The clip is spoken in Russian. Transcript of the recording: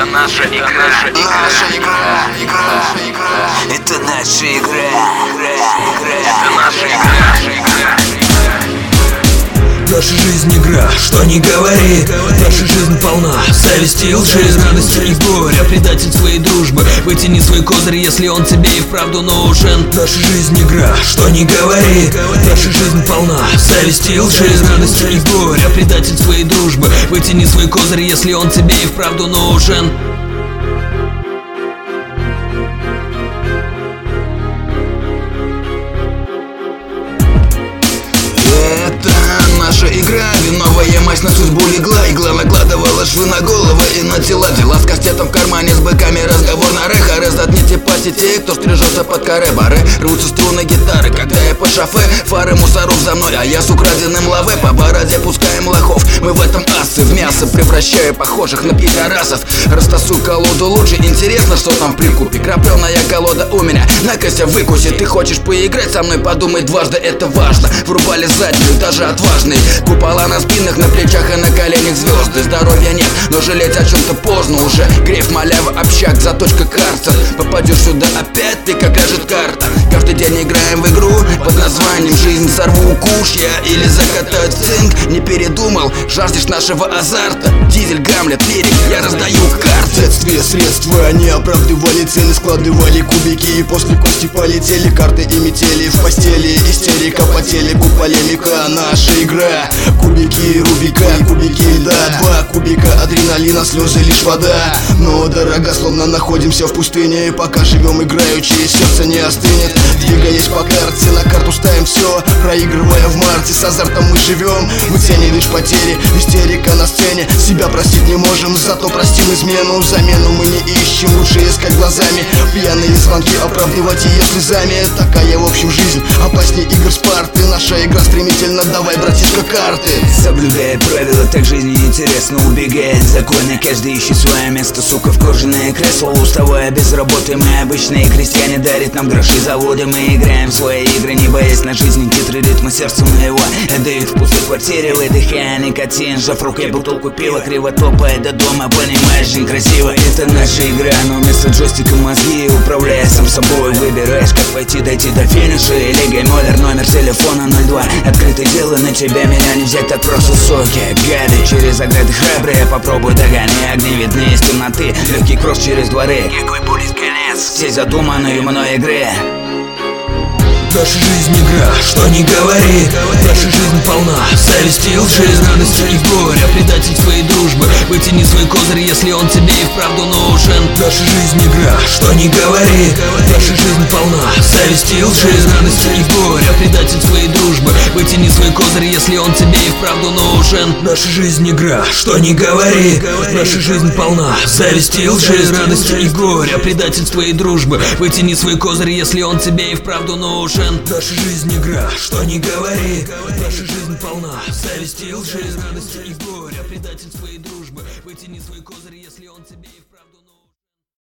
наша игра. Наша игра. Это наша игра. Это наша игра. Наша жизнь игра, что не говори. Наша жизнь полна зависти и лжи, радости и горя, предательства и дружбы. Вытяни свой козырь, если он тебе и вправду нужен. Наша жизнь игра, что не говори. Наша жизнь полна зависти и лжи, радости и горя, предательства и дружбы. Вытяни свой козырь, если он тебе и вправду нужен. Наша игра, виновая мазь на судьбу легла. Игла накладывала швы на головы и на тела. Дела с кастетом в кармане, с быками разговор на рэха. Заткните по сети, кто стрижется под каре. Бары рвутся струны гитары, когда я по шофе. Фары мусоров за мной, а я с украденным лаве. По бороде пускаем лохов, мы в этом асы. В мясо превращаю похожих на пидорасов. Растасую колоду лучше, интересно, что там в прикупе. Крапленая колода у меня, на-ка выкуси. Ты хочешь поиграть со мной, подумай дважды, это важно. Врубали заднюю, даже отважный. Купола на спинах, на плечах и на коленях звезды. Здоровья нет, но жалеть о чем-то поздно уже. Греф, малява, общак, заточка, карцер. Попадешь сюда опять, ты как ляжет карта. Каждый день играем в игру под названием «Жизнь». Сорву куш я или закатать цинк. Не передумал, жаждешь нашего азарта. Дизель, Гамлет, лирик, я раздаю карты. Следствие, средства, они оправдывали цели, складывали кубики и после кости полетели. Карты и метели в постели, истерика по телеку, полемика. Наша игра, кубики Рубика, кубики льда. 2 кубика адреналина, слезы лишь вода. Но дорога, словно находимся в пустыне. И пока живем играючи, сердце не остынет. Двигаясь по карте, на карту ставим все, проигрывая в марте. С азартом мы живем, мы ценим лишь потери. Истерика на сцене, себя простить не можем, зато простим измену. Замену мы не ищем, лучше искать глазами. Пьяные звонки оправдывать ее слезами. Такая в общем жизнь, опаснее игр Спарты. Наша игра стремительно, давай, братишка, карты. Соблюдая правила, так жизни интересно. Убегает законы, каждый ищет свое место. Сука, в кожаное кресло, уставая без работы. Мы обычные крестьяне, дарят нам гроши заводы. Мы играем в свои игры, не боясь на жизнь. Титры ритма сердца моего отдают в пустой квартире. Выдыхая никотин, сжав в руке бутылку пива. Криво топая до дома, понимаешь, жизнь красиво. Это наша игра, но вместо джойстика мозги. Управляя сам собой, выбираешь, как пойти, дойти до финиша. Или геймовер, номер телефона 02. Открытое дело, на тебя меня не взять так просто, соки. Гады через ограды храбрые, попробуй догони. Огни видны из темноты, легкий кросс через дворы. Какой будет конец всей задуманной мной игры? Наша жизнь игра, что не говори. Наша жизнь полна зависти и лжи, радости и горя, предательства и дружбы. Вытяни свой козырь, если он тебе и вправду нужен. Наша жизнь игра, что не говори. Наша жизнь полна зависти и лжи, радости и горя, предательства и дружбы. Вытяни свой козырь, если он тебе и вправду нужен. Наша жизнь игра, что не говори. Наша жизнь полна зависти и лжи, радости и горя, предательства и дружбы. Вытяни свой козырь, если он тебе и вправду нужен. Наша жизнь игра, что не говори. Наша жизнь полна зависти и лжи, радости и горя, предательства и дружбы. Вытяни свой козырь, если он тебе и